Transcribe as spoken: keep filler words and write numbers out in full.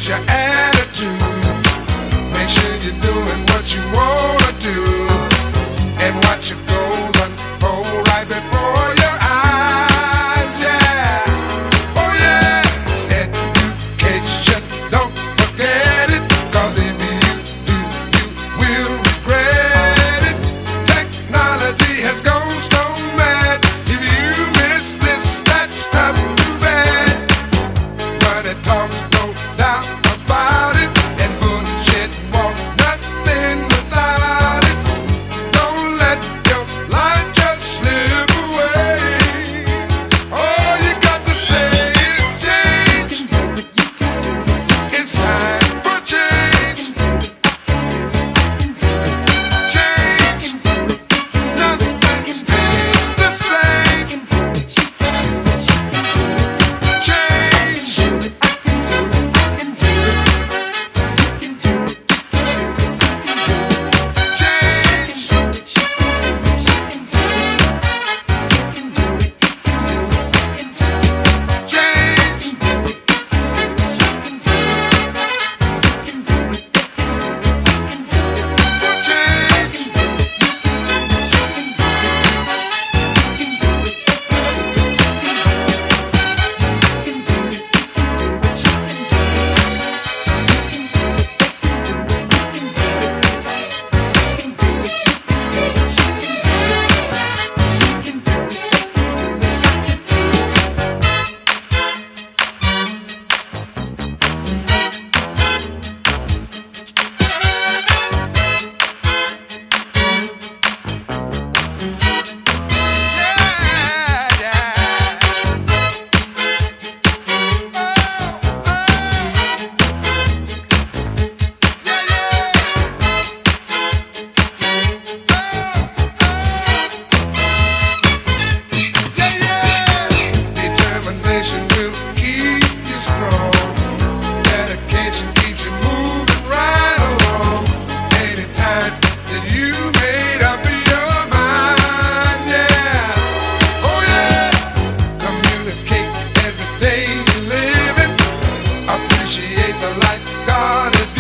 is your attitude. Make sure you're doing what you wanna do, and watch your goals unfold right before your eyes. Yes, oh yeah. Education, don't forget it, 'cause if you do, you will regret it. Technology has gone stone mad. If you miss this, that's tough to bad. But it talks no doubt about it, and bullshit won't nothing without it. Don't let your life just slip away. All you got to say is change. It's time for change. Change. Nothing stays the same. Change. Determination will keep you strong. Dedication keeps you moving right along. Anytime that you made up your mind, yeah, oh yeah. Communicate every day you live it. Appreciate the life God has